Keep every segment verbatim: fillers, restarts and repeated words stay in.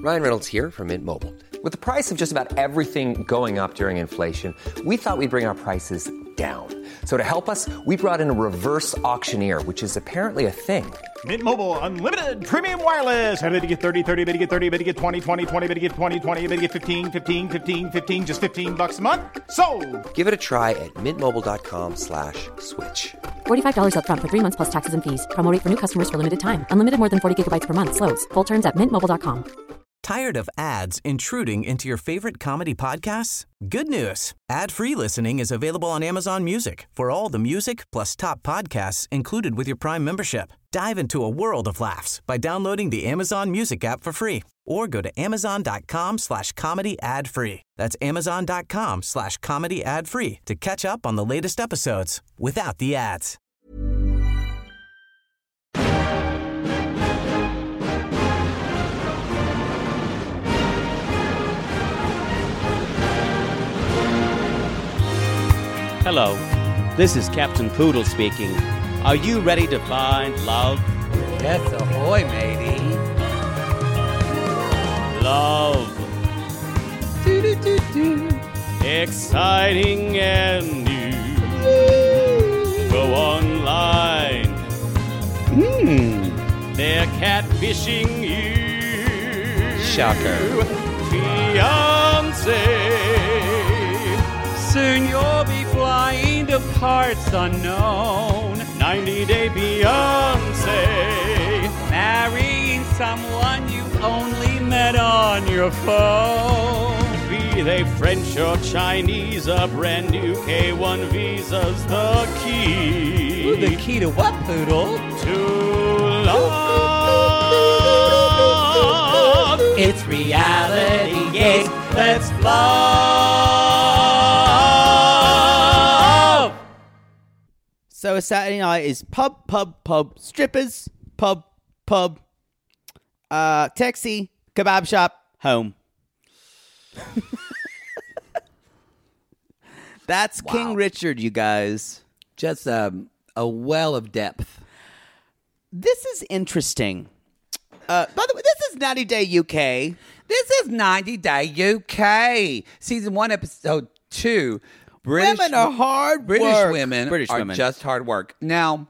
Ryan Reynolds here from Mint Mobile. With the price of just about everything going up during inflation, we thought we'd bring our prices down. So to help us, we brought in a reverse auctioneer, which is apparently a thing. Mint Mobile Unlimited Premium Wireless. How to get thirty, thirty, how to get thirty, how to get twenty, twenty, twenty, how to get twenty, twenty, how to get fifteen, fifteen, fifteen, fifteen, just fifteen bucks a month? Sold! Give it a try at mintmobile.com slash switch. forty-five dollars up front for three months plus taxes and fees. Promo rate for new customers for limited time. Unlimited more than forty gigabytes per month. Slows full terms at mint mobile dot com. Tired of ads intruding into your favorite comedy podcasts? Good news. Ad-free listening is available on Amazon Music for all the music plus top podcasts included with your Prime membership. Dive into a world of laughs by downloading the Amazon Music app for free or go to amazon.com slash comedy ad free. That's amazon.com slash comedy ad free to catch up on the latest episodes without the ads. Hello, this is Captain Poodle speaking. Are you ready to find love? Yes, ahoy, matey. Love. Do-do-do-do. Exciting and new. Go online. Hmm. They're catfishing you. Shocker. Fiancé. Soon you'll be flying to parts unknown. ninety Day Beyonce. Marrying someone you only met on your phone. Be they French or Chinese, a brand new K one visa's the key. Ooh, the key to what, Poodle? To love. It's reality, yes, let's love. So a Saturday night is pub, pub, pub, strippers, pub, pub, uh, taxi, kebab shop, home. That's wow. King Richard, you guys. Just um, a well of depth. This is interesting. Uh, by the way, this is ninety Day U K. This is ninety Day U K. Season one, episode two. British women are hard British work. women British are women. just hard work. Now,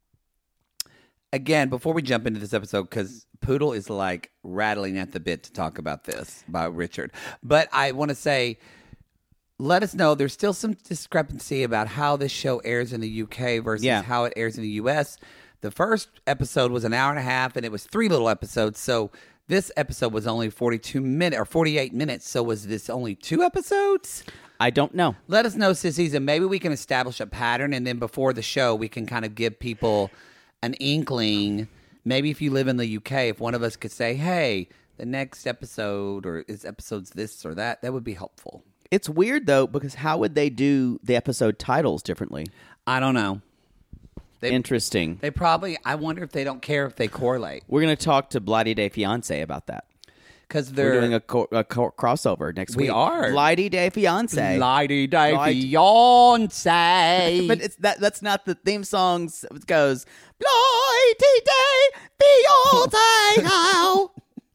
again, before we jump into this episode, because Poodle is like rattling at the bit to talk about this about Richard. But I want to say, let us know. There's still some discrepancy about how this show airs in the U K versus yeah. how it airs in the U S. The first episode was an hour and a half, and it was three little episodes. So this episode was only forty-two minutes or forty-eight minutes. So was this only two episodes? I don't know. Let us know, sissies, and maybe we can establish a pattern, and then before the show, we can kind of give people an inkling. Maybe if you live in the U K, if one of us could say, hey, the next episode, or is episodes this or that, that would be helpful. It's weird, though, because how would they do the episode titles differently? I don't know. They, Interesting. They probably, I wonder if they don't care if they correlate. We're going to talk to Blighty Day Fiancé about that. Because they're We're doing a, co- a co- crossover next we week. We are. Blighty Day Fiancé. Blighty Day Fiancé. But it's that that's not the theme song. It goes, Blighty Day Fiancé.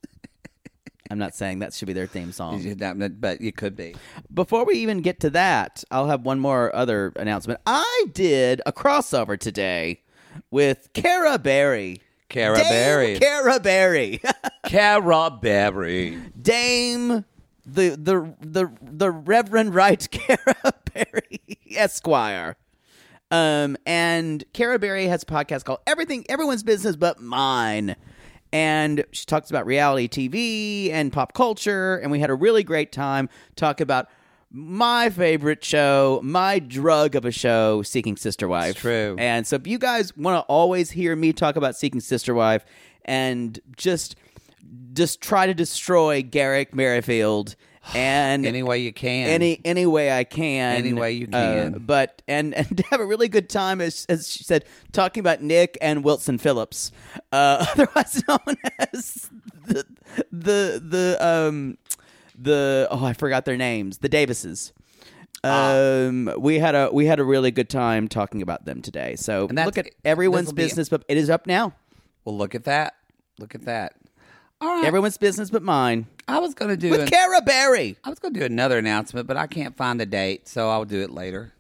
I'm not saying that should be their theme song. But it could be. Before we even get to that, I'll have one more other announcement. I did a crossover today with Cara Berry. Cara Dame Berry. Cara Berry. Cara Berry. Dame the the the the Reverend Right Cara Berry Esquire. Um and Cara Berry has a podcast called Everything Everyone's Business But Mine. And she talks about reality T V and pop culture, and we had a really great time talking about my favorite show, my drug of a show, Seeking Sister Wife. It's true. And so if you guys want to always hear me talk about Seeking Sister Wife and just just try to destroy Garrick Merrifield and any way you can, any any way I can, any way you can, uh, but and and to have a really good time, as as she said, talking about Nick and Wilson Phillips, uh, otherwise known as the the the um. The oh I forgot their names the Davises. Um, ah. we had a we had a really good time talking about them today. So look at Everyone's Business, but it is up now. Well, look at that, look at that. All right. Everyone's business but mine. I was going to do With an- Cara Berry. I was going to do another announcement, but I can't find the date, so I'll do it later.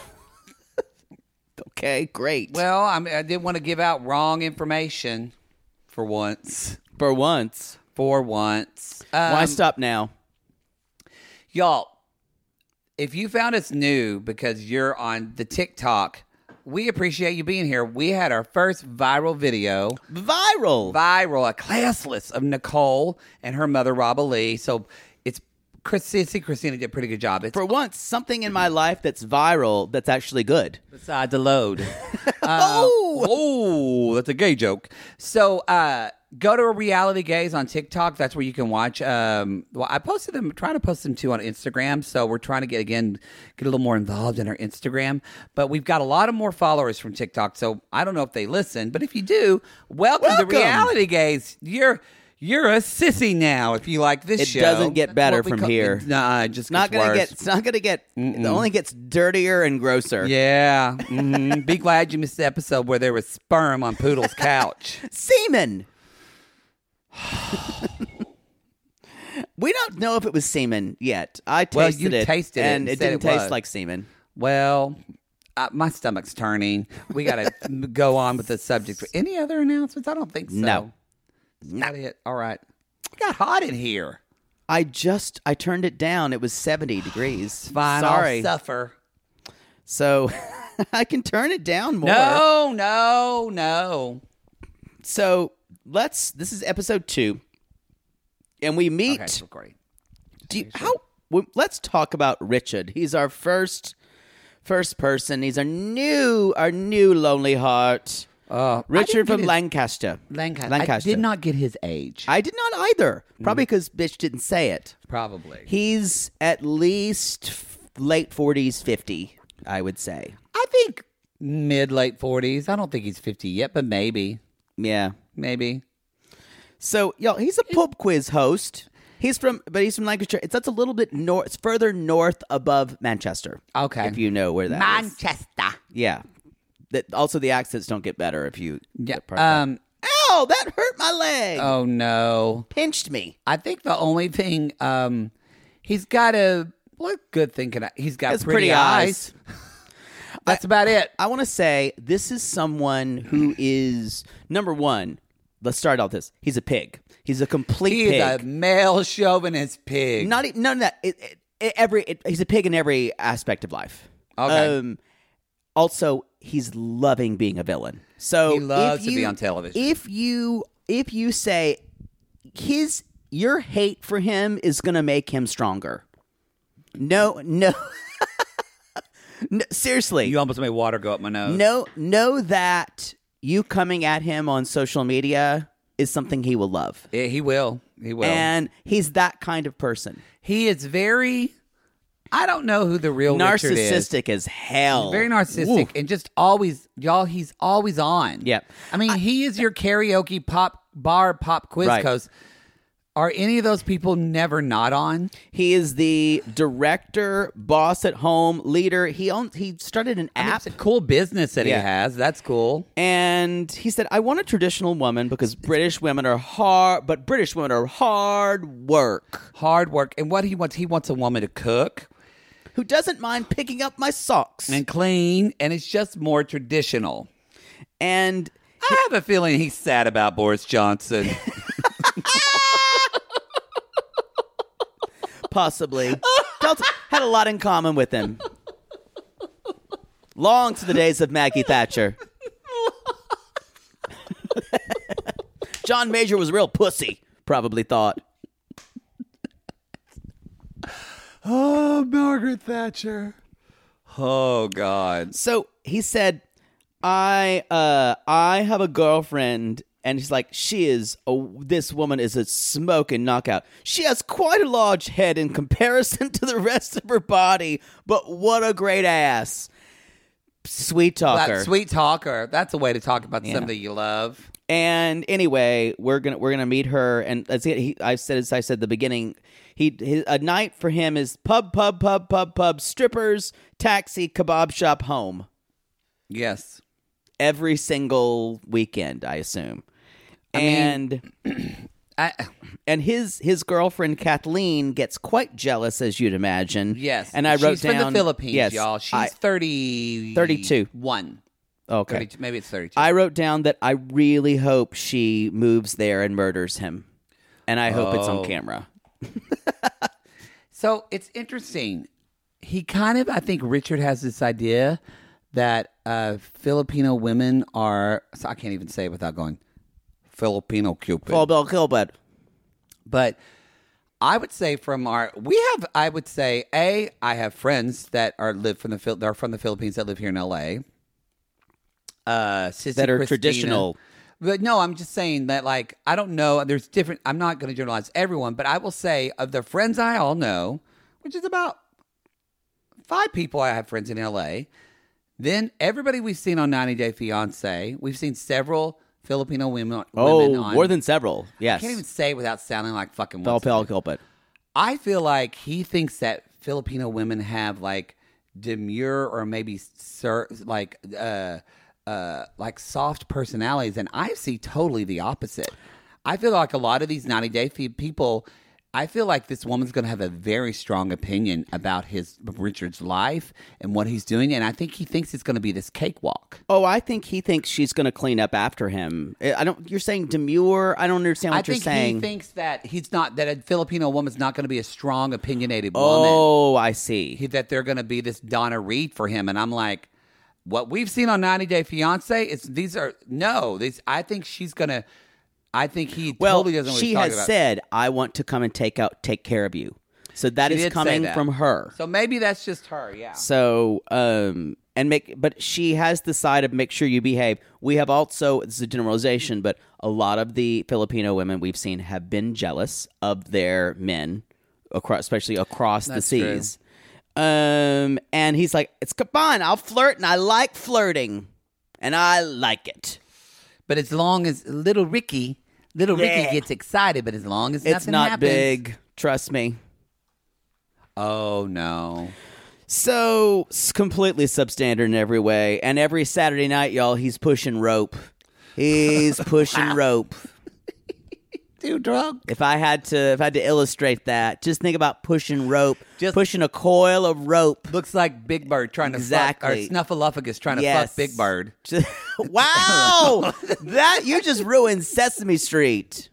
Okay, great. Well, I, mean, I didn't want to give out wrong information for once. For once. For once. Um, Why stop now? Y'all, if you found us new because you're on the TikTok, we appreciate you being here. We had our first viral video. Viral. Viral, a classless of Nicole and her mother, Robba Lee. So it's Chris, Sissy Christina did a pretty good job. It's For once, something in my life that's viral that's actually good. besides the load. Oh! Oh, that's a gay joke. So uh, go to Reality Gaze on TikTok. That's where you can watch. Um, well, I posted them, trying to post them too on Instagram. So we're trying to get, again, get a little more involved in our Instagram. But we've got a lot of more followers from TikTok. So I don't know if they listen. But if you do, welcome, Welcome. to Reality Gaze. You're you're a sissy now if you like this It show. doesn't get That's better what we from call- here. Nah, it just It's not gets gonna worse. get. It's not gonna get. It only gets dirtier and grosser. Yeah. Mhm. Be glad you missed the episode where there was sperm on Poodle's couch. Semen. We don't know if it was semen yet. I tasted Well, you it, tasted it and and it said didn't it taste was. like semen. Well, uh, my stomach's turning. We got to go on with the subject. Any other announcements? I don't think so. No. Not it. All right. It got hot in here. I just I turned it down. It was seventy degrees. Fine. Sorry. I'll suffer. So I can turn it down more. No, no, no. So let's. This is episode two, and we meet. Okay, it's recording. Do you, how? Well, let's talk about Richard. He's our first first person. He's our new our new lonely heart. Uh, Richard from his, Lancaster. Lancaster. Lancaster. I did not get his age. I did not either. Probably because bitch didn't say it. Probably. He's at least f- late forties, fifty. I would say. I think mid late forties. I don't think he's fifty yet, but maybe, Yeah. maybe. So, y'all, he's a pub quiz host. He's from, but he's from Lancashire. It's that's a little bit north. It's further north above Manchester. Okay. If you know where that is. Manchester. Yeah. That also the accents don't get better if you. Yeah. get part of that. Um. Ow! That hurt my leg. Oh no. Pinched me. I think the only thing, um, he's got a what good thing can I? He's got Has pretty, pretty eyes. That's about it. I want to say this is someone who is number one. Let's start out this. He's a pig. He's a complete He pig. is a male chauvinist pig. Not e- none of that. It, it, it- every it, he's a pig in every aspect of life. Okay. Um, also, he's loving being a villain. So He loves if to be you- on television. If you if you say his your hate for him is going to make him stronger. No, no. no seriously. you almost made water go up my nose. No, know that you coming at him on social media is something he will love. Yeah, he will. He will. And he's that kind of person. he is very. I don't know who the real Richard is. Narcissistic as hell. Very narcissistic Oof. and just always, y'all, he's always on. Yep. I mean, he is your karaoke pop bar pop quiz Right. host. Are any of those people never not on? He is the director, boss at home, leader. He owns, he started an I mean, app. it's a cool business that Yeah. he has. That's cool. And he said, I want a traditional woman because British women are hard, but British women are hard work. Hard work. And what he wants, he wants a woman to cook Who doesn't mind picking up my socks. and clean, and it's just more traditional. And I have a feeling he's sad about Boris Johnson. possibly Delta had a lot in common with him. Long to the days of Maggie Thatcher. John Major was a real pussy, probably thought. Oh, Margaret Thatcher. Oh, God. So he said, I uh I have a girlfriend, and he's like, she is a, this woman is a smoking knockout. She has quite a large head in comparison to the rest of her body, but what a great ass. Sweet talker. That sweet talker. That's a way to talk about Yeah. something you love. And anyway, we're gonna we're gonna meet her, and that's it. He, I said as I said at the beginning, he his, a night for him is pub pub pub pub pub strippers, taxi, kebab shop, home every single weekend, I assume. I and mean, I, And his his girlfriend Kathleen gets quite jealous, as you'd imagine. yes. And I wrote She's down from the Philippines, yes, y'all. She's I- thirty... thirty-two. One. Okay. thirty-two, maybe it's thirty-two. I wrote down that I really hope she moves there and murders him. And I hope it's on Oh. camera. So it's interesting. He kind of, I think Richard has this idea that uh, Filipino women are, so I can't even say it without going, Filipino Cupid. Paul Bell Kilbert. But I would say from our, we have, I would say, A, I have friends that are live from the, Phil- that are from the Philippines that live here in L A. Uh, Sissy That are Christina. traditional. But no, I'm just saying that, like, I don't know. There's different, I'm not going to generalize everyone, but I will say of the friends I all know, which is about five people I have friends in L A, then everybody we've seen on ninety Day Fiance, we've seen several Filipino women, Oh, women on. more than several. Yes. I can't even say it without sounding like fucking Paul once Bell again. Kilbert. I feel like he thinks that Filipino women have like demure or maybe sir, like uh, uh, like soft personalities, and I see totally the opposite. I feel like a lot of these ninety Day Fi- people, I feel like this woman's going to have a very strong opinion about his Richard's life and what he's doing, and I think he thinks it's going to be this cakewalk. Oh, I think he thinks she's going to clean up after him. I don't. You're saying demure. I don't understand what I you're think saying. he thinks that he's not that a Filipino woman's not going to be a strong, opinionated woman. oh, I see. He, that they're going to be this Donna Reed for him, and I'm like, what we've seen on ninety Day Fiance is these are no. These I think she's going to. I think he well, totally doesn't. Know what she he's talking has about. said, "I want to come and take out, take care of you." So that She is did say coming that. from her. So maybe that's just her. Yeah. So, um, and make, but she has the side of make sure you behave. We have also, this is a generalization, but a lot of the Filipino women we've seen have been jealous of their men, across, especially across the That's seas. Um, and he's like, "It's fine. I'll flirt, and I like flirting, and I like it. But as long as little Ricky, little Yeah. Ricky gets excited, but as long as It's nothing not happens, big. Trust me." Oh no. So it's completely substandard in every way. And every Saturday night, y'all, he's pushing rope. He's pushing rope. Too drunk. If I had to, if I had to illustrate that, just think about pushing rope, Just- pushing a coil of rope. Looks like Big Bird trying to Exactly. fuck, or Snuffleupagus trying to Yes. fuck Big Bird. Just- wow, that you just ruined Sesame Street.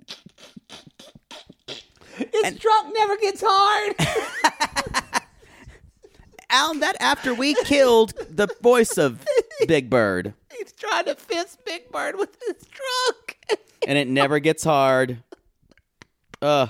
It's drunk never gets hard. Alan, that after we killed the voice of Big Bird, He's trying to fist Big Bird with his trunk. and it never gets hard. Ugh.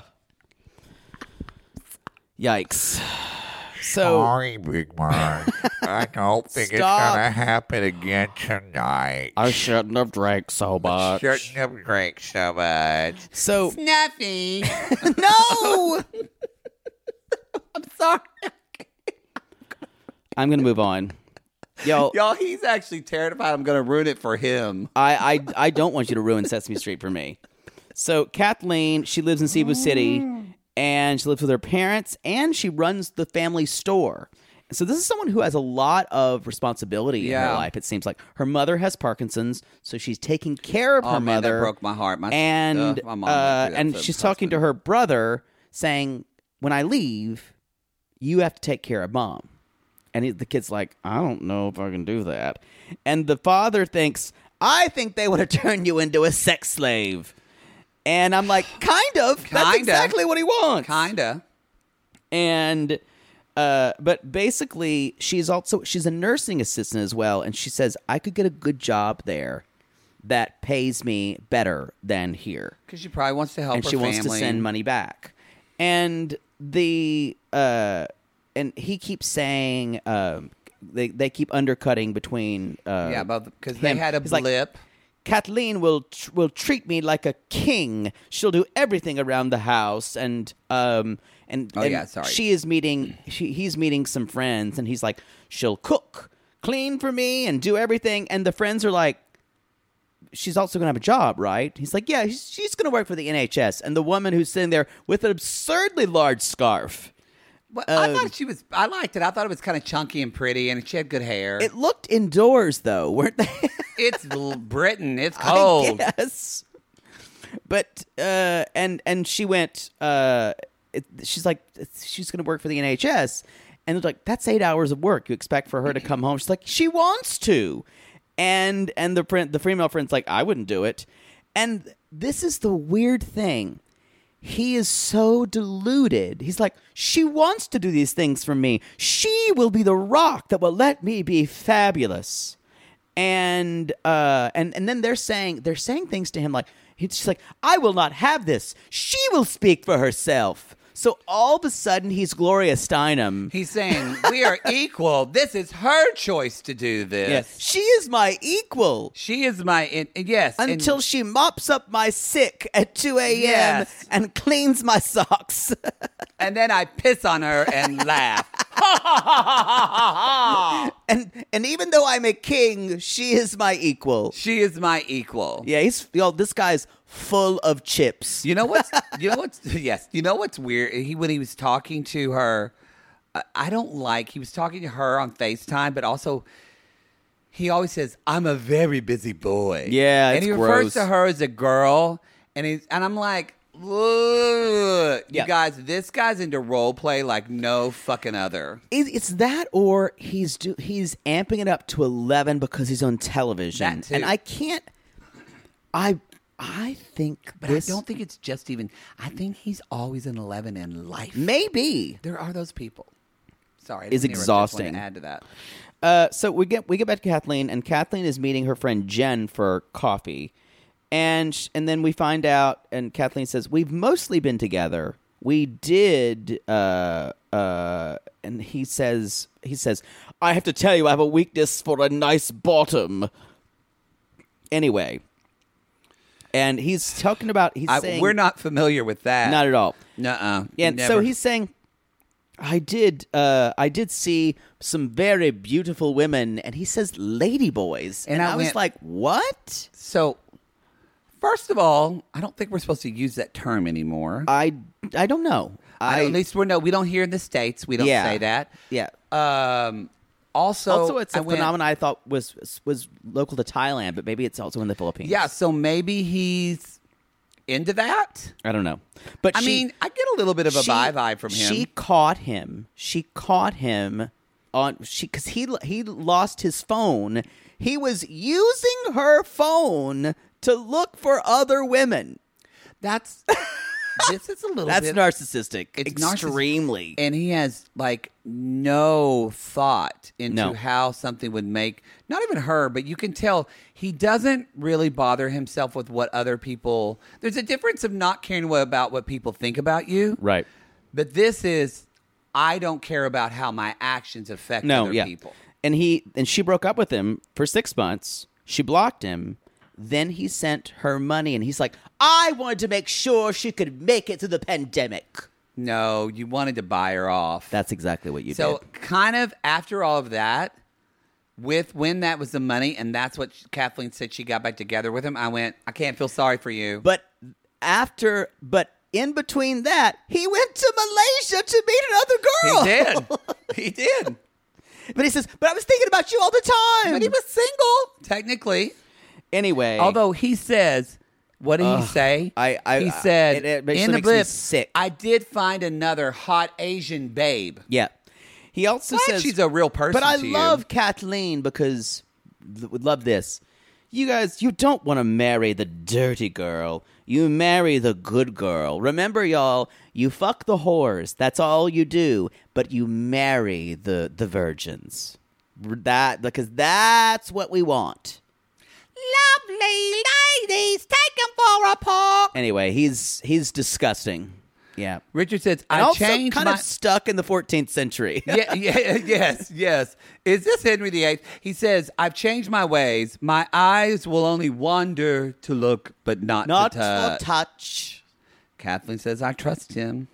Yikes. So. Sorry, Big Bird. I don't think it's Stop. gonna happen again tonight. I shouldn't have drank so much. Shouldn't have drank so much. So Snuffy. no, I'm sorry. I'm gonna move on. Yo, Y'all, he's actually terrified I'm going to ruin it for him. I, I I don't want you to ruin Sesame Street for me. So Kathleen, she lives in Cebu City, and she lives with her parents, and she runs the family store. So this is someone who has a lot of responsibility in her Yeah. life. It seems like her mother has Parkinson's, so she's taking care of Oh, her man, that mother. broke my heart. My- and ugh, my mom went uh, through that and for she's the talking to husband. her brother, saying, "When I leave, you have to take care of mom." And he, the kid's like, "I don't know if I can do that." And the father thinks, "I think they would have turned you into a sex slave." And I'm like, kind of. That's Kinda. exactly what he wants. Kinda. And, uh, but basically, she's also, she's a nursing assistant as well. And she says, I could get a good job there that pays me better than here. Because she probably wants to help And her she family. wants to send money back. And the, uh, and he keeps saying, um, they, they keep undercutting between, uh, Yeah, because they him. had a He's like, blip. Kathleen will tr- will treat me like a king. She'll do everything around the house, and um and, Oh, and yeah, sorry. she is meeting. She, he's meeting some friends, and he's like, she'll cook, clean for me, and do everything. And the friends are like, she's also gonna have a job, right? He's like, yeah, she's, she's gonna work for the N H S. And the woman who's sitting there with an absurdly large scarf. Well, I um, thought she was. I liked it. I thought it was kind of chunky and pretty, and she had good hair. It looked indoors though, weren't they? It's l- Britain. It's cold. I guess. But uh, and and she went. Uh, it, she's like she's going to work for the N H S, and they're like, that's eight hours of work you expect for her to come home. She's like, she wants to, and and the friend, the female friend's like, I wouldn't do it. And this is the weird thing. He is so deluded. He's like, she wants to do these things for me. She will be the rock that will let me be fabulous. And uh, and and then they're saying they're saying things to him like, he's like, I will not have this. She will speak for herself. So all of a sudden, he's Gloria Steinem. He's saying, we are equal. This is her choice to do this. Yes. She is my equal. She is my, in, yes. Until and, she she mops up my sick at two a.m. Yes. and cleans my socks. And then I piss on her and laugh. and and even though I'm a king, she is my equal. She is my equal. Yeah, he's, yo, this guy's full of chips. You know what's, you know what's, yes. You know what's weird? He, when he was talking to her, I, I don't like, he was talking to her on FaceTime, but also he always says, I'm a very busy boy. Yeah, and it's he gross. refers to her as a girl, and he's, and I'm like, look, Yeah. you guys, this guy's into role play like no fucking other. It- It's that, or he's do, he's amping it up to eleven because he's on television. That too. And I can't, I I think But this, I don't think it's just even, I think he's always an eleven in life. maybe. There are those people. Sorry. I Is didn't interrupt. I just wanted exhausting. to add to that. Uh, so we get we get back to Kathleen, and Kathleen is meeting her friend Jen for coffee, and sh- and then we find out, and Kathleen says, "We've mostly been together. We did." Uh, uh, and he says, "He says, I have to tell you, I have a weakness for a nice bottom." Anyway, and he's talking about he's I, saying we're not familiar with that. not at all. Nuh-uh. Yeah, and so he's saying, I did uh, I did see some very beautiful women, and he says ladyboys. And, And I I, was went- like, what? So, first of all, I don't think we're supposed to use that term anymore. I, I don't know. I, at least we're no, we don't hear in the States. We don't Yeah. say that. Yeah. Um, also, Also, it's a I went- phenomenon I thought was was local to Thailand, but maybe it's also in the Philippines. Yeah, so maybe he's into that. I don't know. But I she, mean, I get a little bit of a she- vibe vibe from him. She caught him. She caught him on she because he he lost his phone. He was using her phone to look for other women. That's this is a little That's bit narcissistic. It's narciss- extremely. and he has like no thought into No. how something would make not even her, but you can tell he doesn't really bother himself with what other people. There's a difference of not caring what, about what people think about you, Right. But this is, I don't care about how my actions affect No, other yeah. people. And he and she broke up with him for six months. She blocked him. Then he sent her money, and he's like, I wanted to make sure she could make it through the pandemic. No, you wanted to buy her off. That's exactly what you so did. kind of after all of that, with when that was the money, and that's what Kathleen said she got back together with him, I went, I can't feel sorry for you. But after, but in between that, he went to Malaysia to meet another girl. He did. He did. But he says, but I was thinking about you all the time. But he was single, technically. Anyway. Although he says, what did he say? I- I- he said, it- it actually in the makes me blip, sick. I did find another hot Asian babe. Yeah. He also Glad says she's a real person But I to you. love Kathleen because would love this. You guys, you don't want to marry the dirty girl. You marry the good girl. Remember, y'all, you fuck the whores. That's all you do. But you marry the the virgins. That because that's what we want. Lovely ladies, take him for a walk. Anyway, he's he's disgusting. Yeah. Richard says, And I also changed kind my... of stuck in the fourteenth century. yeah, yeah, yes, yes. Is this Henry the Eighth? He says, I've changed my ways. My eyes will only wander to look, but not, Not to touch. for touch. Kathleen says, I trust him.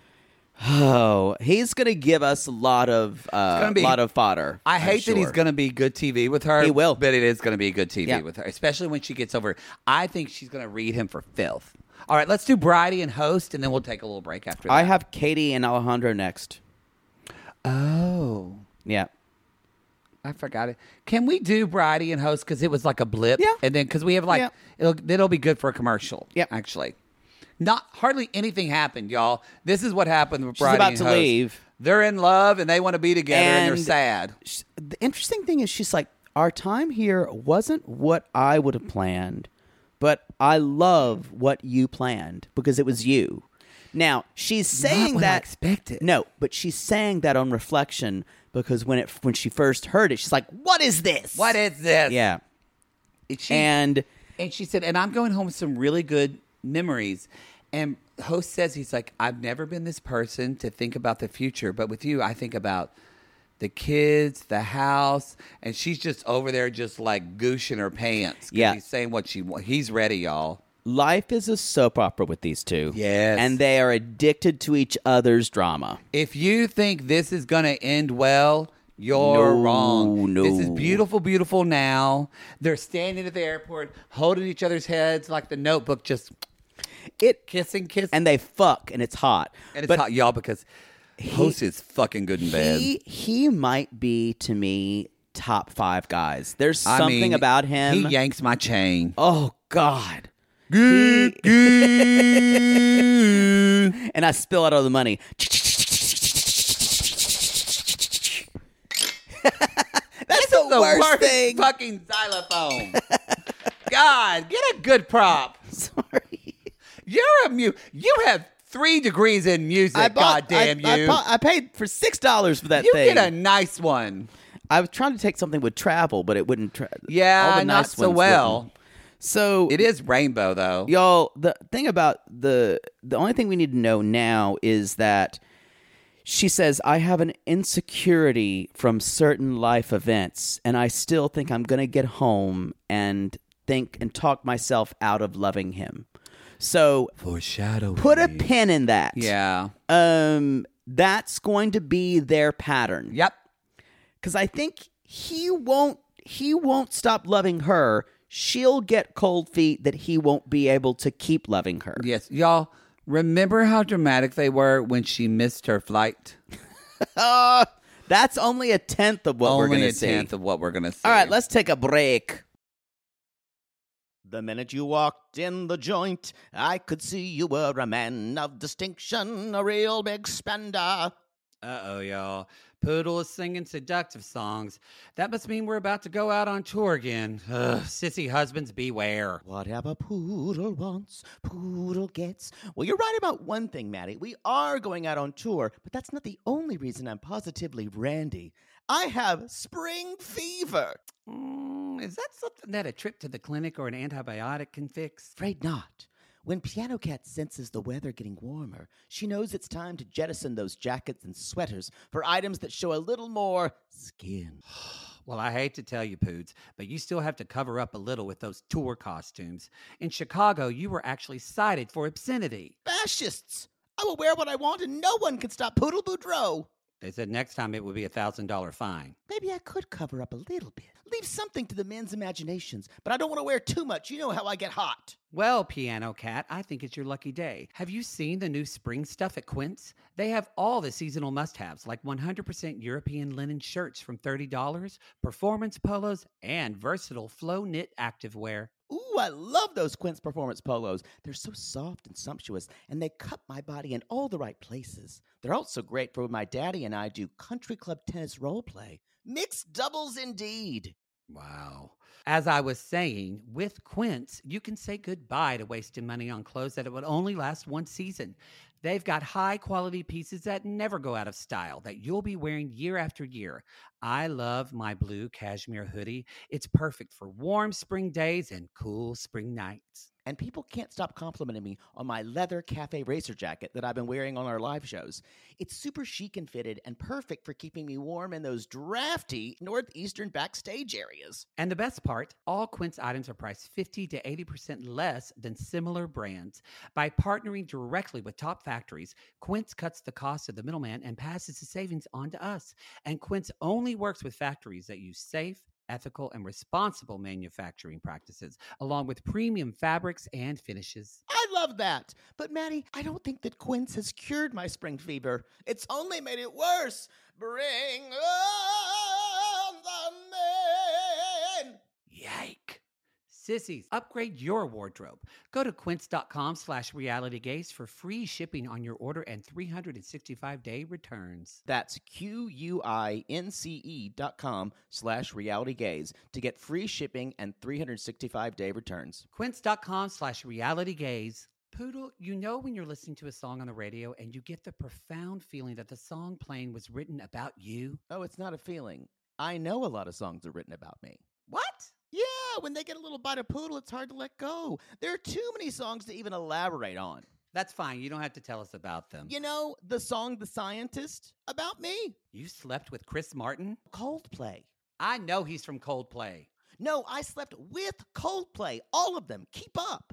Oh, he's going to give us a lot of uh, gonna be- lot of fodder. I I'm hate that he's sure. going to be good T V with her. He will. But it is going to be good T V Yeah. with her, especially when she gets over. I think she's going to read him for filth. All right, let's do Bridie and host, and then we'll take a little break after that. I have Katie and Alejandro next. Oh. Yeah. I forgot it. Can we do Bridie and host because it was like a blip? Yeah. And then because we have like Yeah. it'll it'll be good for a commercial. Yep. Actually, not hardly anything happened, y'all. This is what happened with She's Bridie about and to host. leave. They're in love and they want to be together and, they're And- sad. Sh- The interesting thing is, she's like, our time here wasn't what I would have planned, but I love what you planned because it was you. Now, she's saying what I that. expected. No, but she's saying that on reflection because when it when she first heard it, she's like, what is this? What is this? Yeah. And she, And and she said, and I'm going home with some really good memories. And host says, he's like, I've never been this person to think about the future, but with you, I think about the kids, the house, and she's just over there just like gooshing her pants. 'Cause Yeah. He's saying what she wa- He's ready, y'all. life is a soap opera with these two. Yes. And they are addicted to each other's drama. If you think this is going to end well, you're No, wrong. no. This is beautiful, beautiful now. They're standing at the airport, holding each other's heads like the Notebook, just It kissing, kissing. And they fuck, and it's hot. And it's But hot, y'all, because host is fucking good in bed. He, he might be, to me, top five guys. There's I something mean, about him. He yanks my chain. Oh, God. Good, And I spill out all the money. That's the, the worst, worst thing. fucking xylophone. God, get a good prop. Sorry. You're a mute. You have three degrees in music. I bought, God damn I, you. I, bought- I paid for six dollars for that you thing. get a nice one. I was trying to take something with travel, but it wouldn't. Tra- Yeah, all the not nice so ones well. wouldn't. So It is rainbow though. y'all, the thing about the the only thing we need to know now is that she says, I have an insecurity from certain life events, and I still think I'm going to get home and think and talk myself out of loving him. So Foreshadow. put a pin in that. Yeah. Um, that's going to be their pattern. Yep. Because I think he won't he won't stop loving her. She'll get cold feet that he won't be able to keep loving her. Yes, y'all. Remember how dramatic they were when she missed her flight? Uh, that's only a tenth of what we're Only going to a see. tenth of what we're gonna see. All right, let's take a break. The minute you walked in the joint, I could see you were a man of distinction, a real big spender. Uh-oh, y'all. Poodle is singing seductive songs. That must mean we're about to go out on tour again. Ugh, sissy husbands, beware. Whatever Poodle wants, Poodle gets. Well, you're right about one thing, Maddie. We are going out on tour, but that's not the only reason I'm positively randy. I have spring fever. Mm, is that something that a trip to the clinic or an antibiotic can fix? Afraid not. When Piano Cat senses the weather getting warmer, she knows it's time to jettison those jackets and sweaters for items that show a little more skin. Well, I hate to tell you, Poods, but you still have to cover up a little with those tour costumes. In Chicago, you were actually cited for obscenity. Fascists! I will wear what I want and no one can stop Poodle Boudreaux. They said next time it would be a one thousand dollars fine. Maybe I could cover up a little bit. Leave something to the men's imaginations, but I don't want to wear too much. You know how I get hot. Well, Piano Cat, I think it's your lucky day. Have you seen the new spring stuff at Quince? They have all the seasonal must-haves, like one hundred percent European linen shirts from thirty dollars, performance polos, and versatile flow knit activewear. Ooh, I love those Quince Performance polos. They're so soft and sumptuous, and they cut my body in all the right places. They're also great for when my daddy and I do country club tennis role play. Mixed doubles indeed. Wow. As I was saying, with Quince, you can say goodbye to wasting money on clothes that it would only last one season. They've got high-quality pieces that never go out of style, that you'll be wearing year after year. I love my blue cashmere hoodie. It's perfect for warm spring days and cool spring nights. And people can't stop complimenting me on my leather cafe racer jacket that I've been wearing on our live shows. It's super chic and fitted and perfect for keeping me warm in those drafty northeastern backstage areas. And the best part, all Quince items are priced fifty to eighty percent less than similar brands. By partnering directly with top factories, Quince cuts the cost of the middleman and passes the savings on to us. And Quince only works with factories that use safe, ethical, and responsible manufacturing practices, along with premium fabrics and finishes. I love that. But Maddie, I don't think that Quince has cured my spring fever. It's only made it worse. Bring on the Sissies, upgrade your wardrobe. Go to quince.com slash realitygaze for free shipping on your order and three hundred sixty-five day returns. That's Q-U-I-N-C-E dot com slash realitygaze to get free shipping and three hundred sixty-five day returns. Quince.com slash realitygaze. Poodle, you know when you're listening to a song on the radio and you get the profound feeling that the song playing was written about you? Oh, it's not a feeling. I know a lot of songs are written about me. What? Yeah, when they get a little bite of Poodle, it's hard to let go. There are too many songs to even elaborate on. That's fine. You don't have to tell us about them. You know, the song The Scientist, about me. You slept with Chris Martin? Coldplay. I know he's from Coldplay. No, I slept with Coldplay. All of them. Keep up.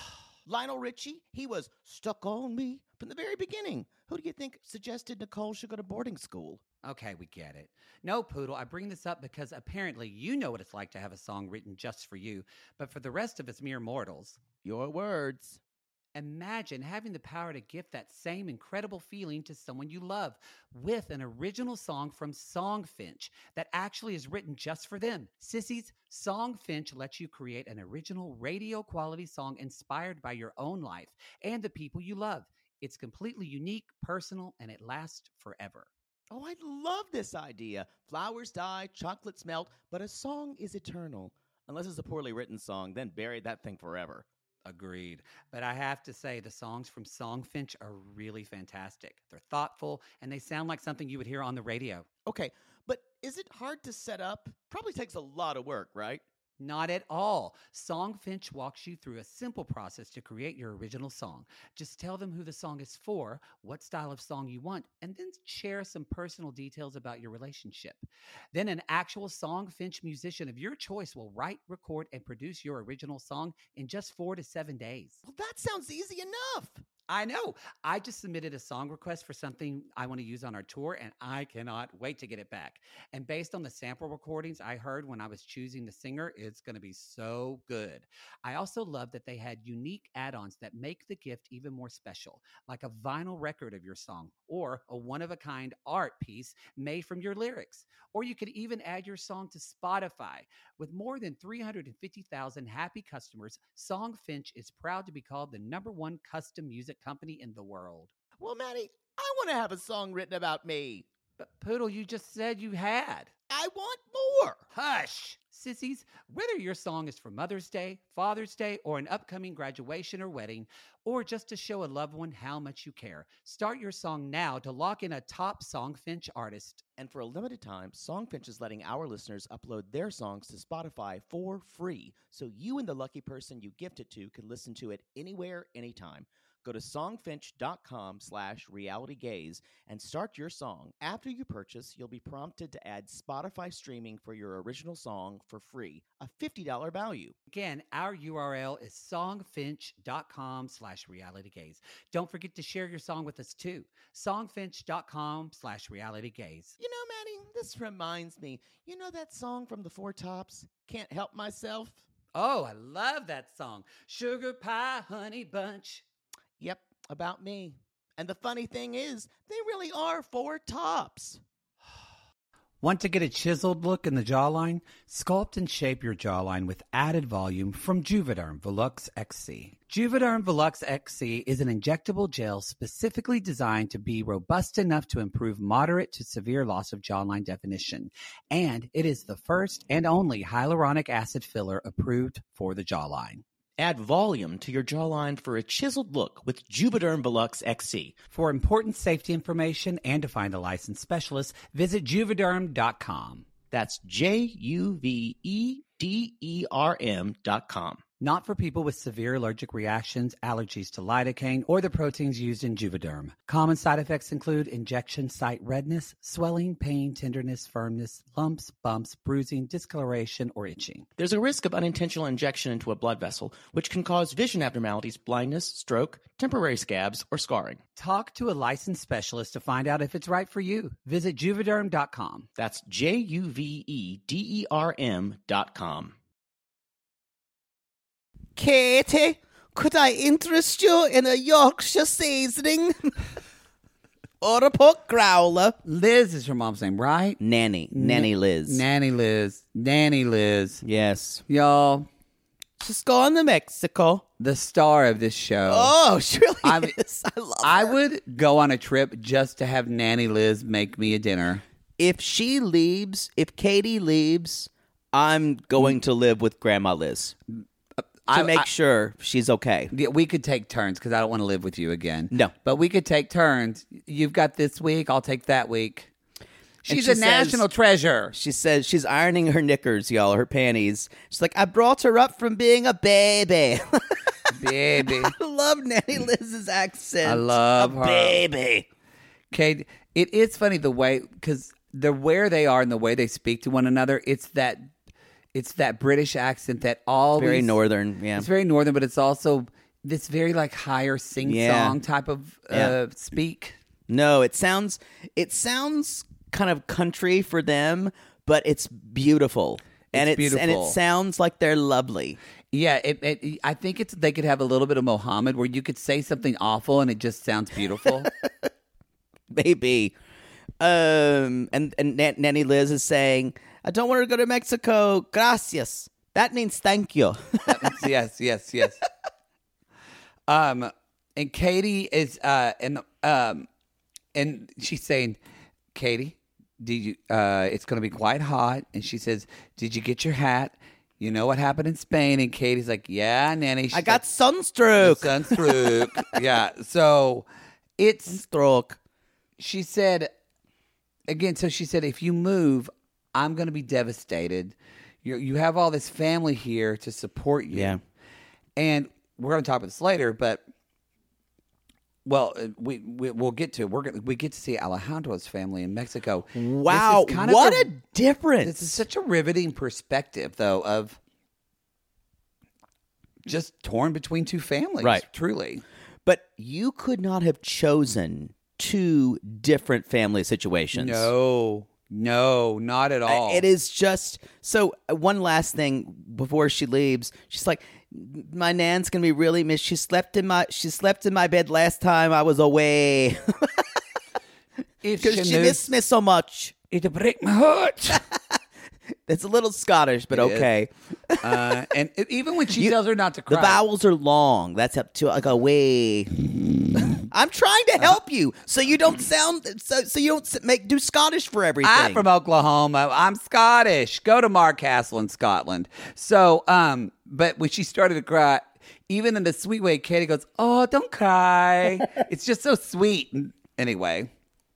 Lionel Richie, he was stuck on me from the very beginning. Who do you think suggested Nicole should go to boarding school? Okay, we get it. No, Poodle, I bring this up because apparently you know what it's like to have a song written just for you, but for the rest of us mere mortals. Your words. Imagine having the power to gift that same incredible feeling to someone you love with an original song from Songfinch that actually is written just for them. Sissies, Songfinch lets you create an original radio quality song inspired by your own life and the people you love. It's completely unique, personal, and it lasts forever. Oh, I love this idea. Flowers die, chocolates melt, but a song is eternal. Unless it's a poorly written song, then bury that thing forever. Agreed. But I have to say, the songs from Songfinch are really fantastic. They're thoughtful, and they sound like something you would hear on the radio. Okay, but is it hard to set up? Probably takes a lot of work, right? Not at all. Songfinch walks you through a simple process to create your original song. Just tell them who the song is for, what style of song you want, and then share some personal details about your relationship. Then an actual Songfinch musician of your choice will write, record, and produce your original song in just four to seven days. Well, that sounds easy enough. I know. I just submitted a song request for something I want to use on our tour, and I cannot wait to get it back. And based on the sample recordings I heard when I was choosing the singer, it's going to be so good. I also love that they had unique add-ons that make the gift even more special, like a vinyl record of your song or a one-of-a-kind art piece made from your lyrics. Or you could even add your song to Spotify. With more than three hundred fifty thousand happy customers, Songfinch is proud to be called the number one custom music company in the world. Well, Maddie, I want to have a song written about me. But Poodle, you just said you had. I want more. Hush! Sissies, whether your song is for Mother's Day, Father's Day, or an upcoming graduation or wedding, or just to show a loved one how much you care, start your song now to lock in a top Songfinch artist. And for a limited time, Songfinch is letting our listeners upload their songs to Spotify for free, so you and the lucky person you gift it to can listen to it anywhere, anytime. Go to songfinch.com slash realitygaze and start your song. After you purchase, you'll be prompted to add Spotify streaming for your original song for free, a fifty dollars value. Again, our U R L is songfinch.com slash realitygaze. Don't forget to share your song with us too. Songfinch.com slash realitygaze. You know, Maddie, this reminds me. You know that song from the Four Tops, Can't Help Myself? Oh, I love that song. Sugar Pie Honey Bunch. Yep, about me. And the funny thing is, they really are four tops. Want to get a chiseled look in the jawline? Sculpt and shape your jawline with added volume from Juvederm Volux X C. Juvederm Volux X C is an injectable gel specifically designed to be robust enough to improve moderate to severe loss of jawline definition. And it is the first and only hyaluronic acid filler approved for the jawline. Add volume to your jawline for a chiseled look with Juvederm Volux X C. For important safety information and to find a licensed specialist, visit juvederm dot com. That's J U V E D E R M dot com. Not for people with severe allergic reactions, allergies to lidocaine, or the proteins used in Juvederm. Common side effects include injection site redness, swelling, pain, tenderness, firmness, lumps, bumps, bruising, discoloration, or itching. There's a risk of unintentional injection into a blood vessel, which can cause vision abnormalities, blindness, stroke, temporary scabs, or scarring. Talk to a licensed specialist to find out if it's right for you. Visit juvederm dot com. That's J U V E D E R M dot com. Katie, could I interest you in a Yorkshire seasoning? Or a pork growler? Liz is your mom's name, right? Nanny. Nanny Liz. Nanny Liz. Nanny Liz. Yes. Y'all, Just going to Mexico. The star of this show. Oh, she really I, is. I love I her. would go on a trip just to have Nanny Liz make me a dinner. If she leaves, if Katie leaves, I'm going to live with Grandma Liz to I- make I- sure she's okay. Yeah, we could take turns because I don't want to live with you again. No. But we could take turns. You've got this week. I'll take that week. She's she a says- national treasure. She says she's ironing her knickers, y'all, her panties. She's like, I brought her up from being a baby. Baby. I love Nanny Liz's accent. I love a her. baby. Kate, it is funny the way, because the where they are and the way they speak to one another, it's that it's that British accent that always... Very northern, yeah. It's very northern, but it's also this very like higher sing-song Yeah. type of uh, Yeah. speak. No, it sounds it sounds kind of country for them, but it's beautiful. And It's it's and beautiful. it sounds like they're lovely. Yeah, it, it, I think it's they could have a little bit of Mohammed where you could say something awful and it just sounds beautiful. Maybe. Um and and Nan- Nanny Liz is saying, I don't want her to go to Mexico. Gracias. That means thank you. yes, yes, yes. Um, and Katie is uh, and um, and she's saying, Katie, did you? Uh, it's going to be quite hot. And she says, did you get your hat? You know what happened in Spain? And Katie's like, yeah, Nanny. She's I got like, sunstroke. sunstroke. Yeah. So it's Sunstroke. she said again. So she said, if you move, I'm going to be devastated. You you have all this family here to support you. Yeah. And we're going to talk about this later, but well, uh, we, we we'll get to we're gonna, we get to see Alejandro's family in Mexico. Wow, This is kind of what a, a difference. This is such a riveting perspective, though, of just torn between two families. Right. Truly. But you could not have chosen two different family situations. No, no, not at all. It is just so. uh, One last thing before she leaves, she's like, "My nan's gonna be really missed. She slept in my she slept in my bed last time I was away If because she knew, missed me so much." it'd break my heart. It's a little Scottish, but It is. okay. uh, and it- even when she You- tells her not to The cry, vowels are long. That's up to like away. I'm trying to help you so you don't sound so so you don't s- make do Scottish for everything. I'm from Oklahoma. I'm Scottish. Go to Mark Castle in Scotland. So, um, but when she started to cry, even in the sweet way, Katie goes, "Oh, don't cry." It's just so sweet. Anyway,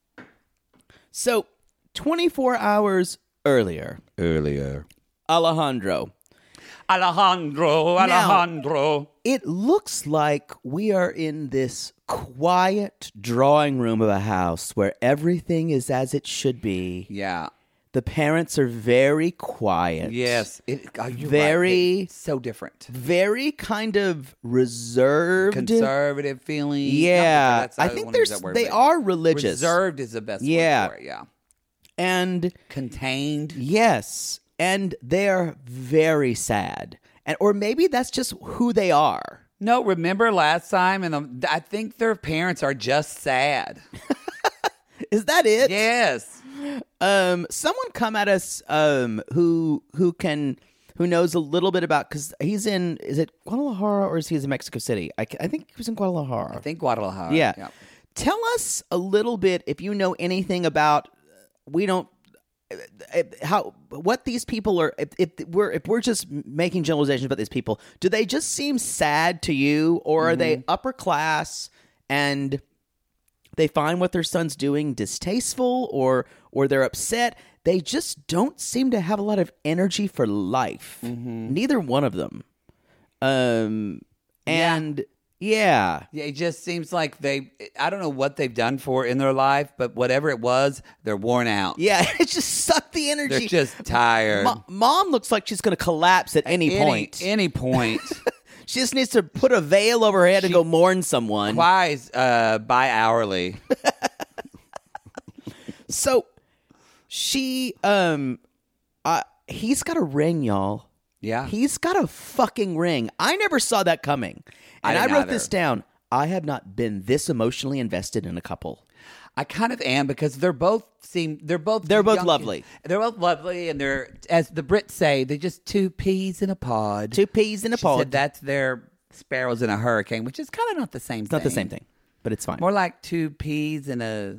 So, twenty-four hours earlier, earlier, Alejandro, Alejandro, Alejandro. it looks like we are in this quiet drawing room of a house where everything is as it should be. Yeah. The parents are very quiet. Yes. It, oh, you're Very- right. It's so different. Very kind of reserved. Conservative feeling. Yeah. That's I I think wanna use there's that word, they but are religious. Reserved is the best Yeah. word for it. Yeah. And Contained. yes, and they are very sad. And or maybe that's just who they are. No, remember last time, and um, I think their parents are just sad. Is that it? Yes. Um, someone come at us um who who can who knows a little bit about because he's in is it Guadalajara or is he in Mexico City? I, I think he was in Guadalajara. I think Guadalajara. Yeah. Tell us a little bit if you know anything about we don't uh, how what these people are if, if we're if we're just making generalizations about these people, do they just seem sad to you or are they upper class and they find what their son's doing distasteful or or they're upset? They just don't seem to have a lot of energy for life. Neither one of them. Um and yeah. Yeah, it just seems like they, I don't know what they've done for in their life, but whatever it was, they're worn out. Yeah, it just sucked the energy. They're just tired. Mo- Mom looks like she's going to collapse at any, point. Any point. She just needs to put a veil over her head and She- go mourn someone. Wise uh, bi-hourly. So she, um, uh, he's got a ring, y'all. Yeah. He's got a fucking ring. I never saw that coming. I And I, didn't wrote either. this down. I have not been this emotionally invested in a couple. I kind of am because they're both seem they're both They're both young- lovely. They're both lovely, and they're, as the Brits say, they're just two peas in a pod. Two peas in a She pod. said that's their sparrows in a hurricane, which is kind of not the same. It's thing. not the same thing, but it's fine. More like two peas in a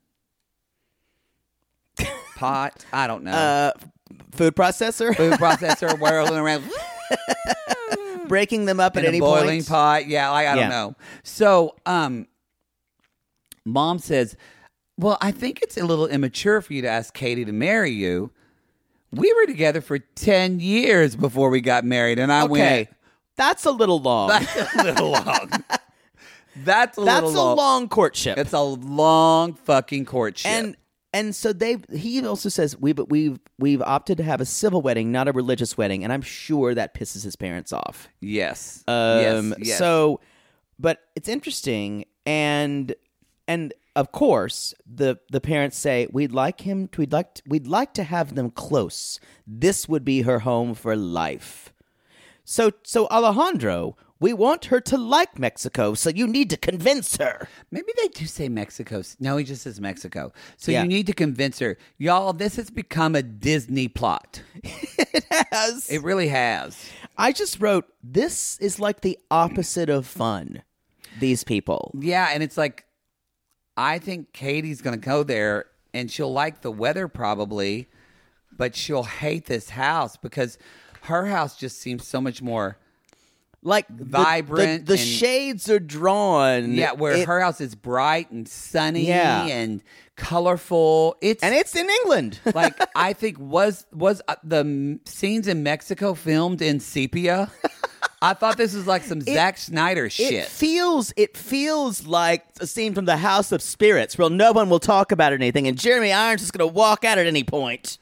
pot. I don't know. uh, food processor, Food processor whirling around. breaking them up in at a any boiling point. pot. Yeah, like, I don't Yeah. know. So, um, Mom says, well, I think it's a little immature for you to ask Katie to marry you. We were together for ten years before we got married, and I Okay, went, that's a little long. that's a little long. That's a That's little a long. long courtship. It's a long fucking courtship. And and so they he also says we but we've we've opted to have a civil wedding, not a religious wedding, and I'm sure that pisses his parents off. yes. Um, yes. Yes. So, but it's interesting, and and of course the the parents say we'd like him to, we'd like to, we'd like to have them close. This would be her home for life. So so Alejandro, we want her to like Mexico, so you need to convince her. Maybe they do say Mexico. No, he just says Mexico. So Yeah. you need to convince her. Y'all, this has become a Disney plot. It has. It really has. I just wrote, this is like the opposite of fun. These people. Yeah, and it's like, I think Katie's going to go there, and she'll like the weather probably, but she'll hate this house because her house just seems so much more... Like the- Vibrant The, the and- shades are drawn. Yeah, where It- her house is bright and sunny Yeah. and colorful. It's and it's in England. like I think was was uh, the m- scenes in Mexico filmed in sepia. I thought this was like some Zack Snyder shit. It feels it feels like a scene from the House of Spirits, where no one will talk about anything, and Jeremy Irons is going to walk out at any point.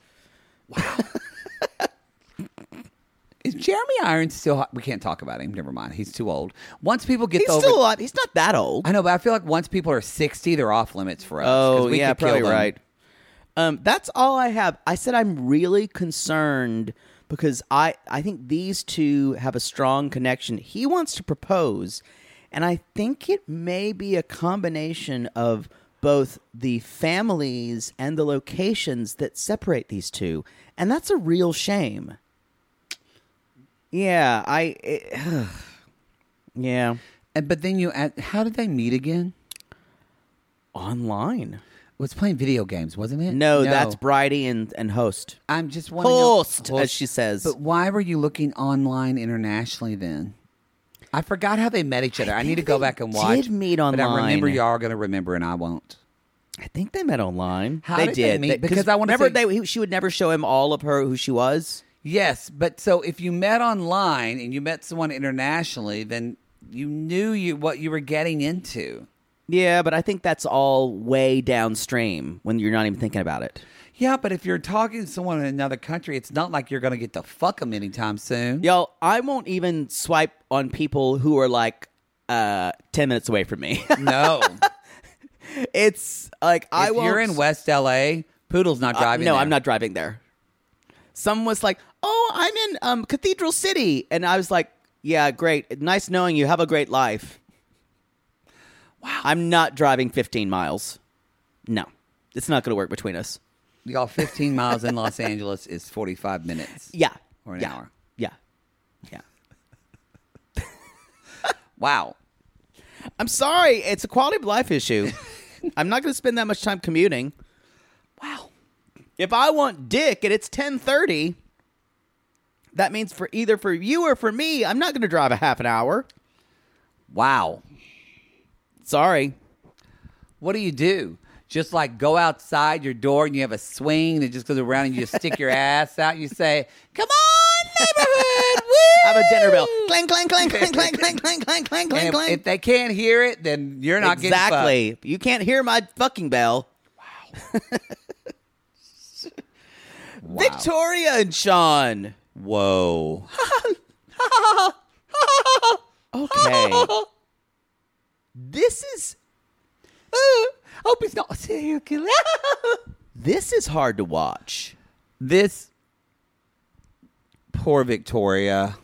Is Jeremy Irons still hot? We can't talk about him. Never mind. He's too old. Once people get He's over, still alive. He's not that old. I know, but I feel like once people are sixty, they're off limits for us. 'cause Oh, we yeah, could kill probably them. right. Um, that's all I have. I said I'm really concerned because I, I think these two have a strong connection. He wants to propose, and I think it may be a combination of both the families and the locations that separate these two, and that's a real shame. Yeah, I... It, yeah. And but then you, add, how did they meet again? Online. It was playing video games, wasn't it? No, that's Bridie and, and Host. I'm just wondering. Host, as she says. But why were you looking online internationally then? I forgot how they met each other. I, need to go back and watch. did meet But I remember online. y'all are going to remember, and I won't. I think they met online. How they did they did meet? Because I wanna remember say- they he, she would never show him all of her who she was. Yes, but so if you met online and you met someone internationally, then you knew you what you were getting into. Yeah, but I think that's all way downstream when you're not even thinking about it. Yeah, but if you're talking to someone in another country, it's not like you're going to get to fuck them anytime soon. Y'all, I won't even swipe on people who are like uh, ten minutes away from me. No. It's like I if won't. you're in West L A, Poodle's not Uh, driving no, there. I'm not driving there. Someone was like, "Oh, I'm in um, Cathedral City," and I was like, "Yeah, great, nice knowing you. Have a great life." Wow, I'm not driving fifteen miles. No, it's not going to work between us. Y'all, fifteen miles in Los Angeles is forty-five minutes. Yeah, Or an yeah. hour. Yeah, yeah. Wow. I'm sorry, it's a quality of life issue. I'm not going to spend that much time commuting. Wow. If I want dick and it's ten thirty, that means for either for you or for me, I'm not going to drive a half an hour. Wow. Sorry. What do you do? Just like go outside your door and you have a swing that just goes around and you just stick your ass out and you say, "Come on, neighborhood, woo!" I have a dinner bell. Clang, clang, clang, clang, clang, clang, clang, clang, clang, And clang, if, clang. if they can't hear it, then you're not Exactly. You can't hear my fucking bell. Wow. Victoria and Sean. getting fucked. Whoa. Okay. This is Hope he's not a serial killer. this is hard to watch. This poor Victoria.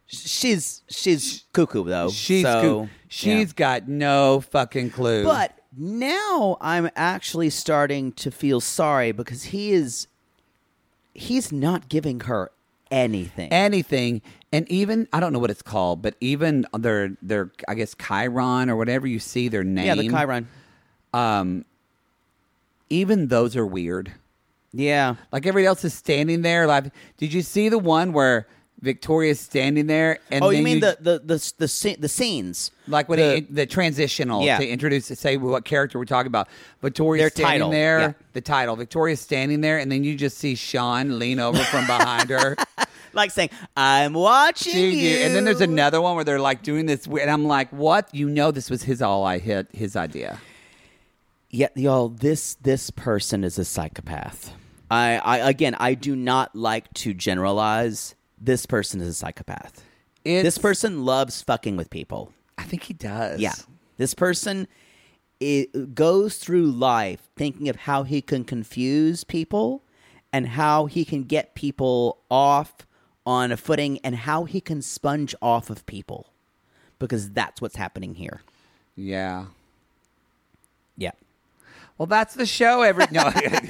She's she's cuckoo though. She's so, coo- she's yeah. got no fucking clue. But now I'm actually starting to feel sorry because he is he's not giving her anything. Anything. And even, I don't know what it's called, but even their, their I guess, Chiron or whatever you see their name. Yeah, the Chiron. Um, even those are weird. Yeah. Like everybody else is standing there. Like, did you see the one where Victoria's standing there? And oh, then you mean the the the the, sce- the scenes? Like when the, he, the transitional yeah. to introduce, to say what character we're talking about. Victoria's Their standing title, there, yeah. the title. Victoria's standing there, and then you just see Sean lean over from behind her. Like saying, I'm watching you. you. And then there's another one where they're like doing this weird, and I'm like, what? You know this was his all I hit, his idea. Yeah, y'all, this this person is a psychopath. I, I again, I do not like to generalize. This person is a psychopath. It's, this person loves fucking with people. I think he does. Yeah. This person it, goes through life thinking of how he can confuse people and how he can get people off on a footing and how he can sponge off of people. Because that's what's happening here. Yeah. Yeah. Well, that's the show. Every no.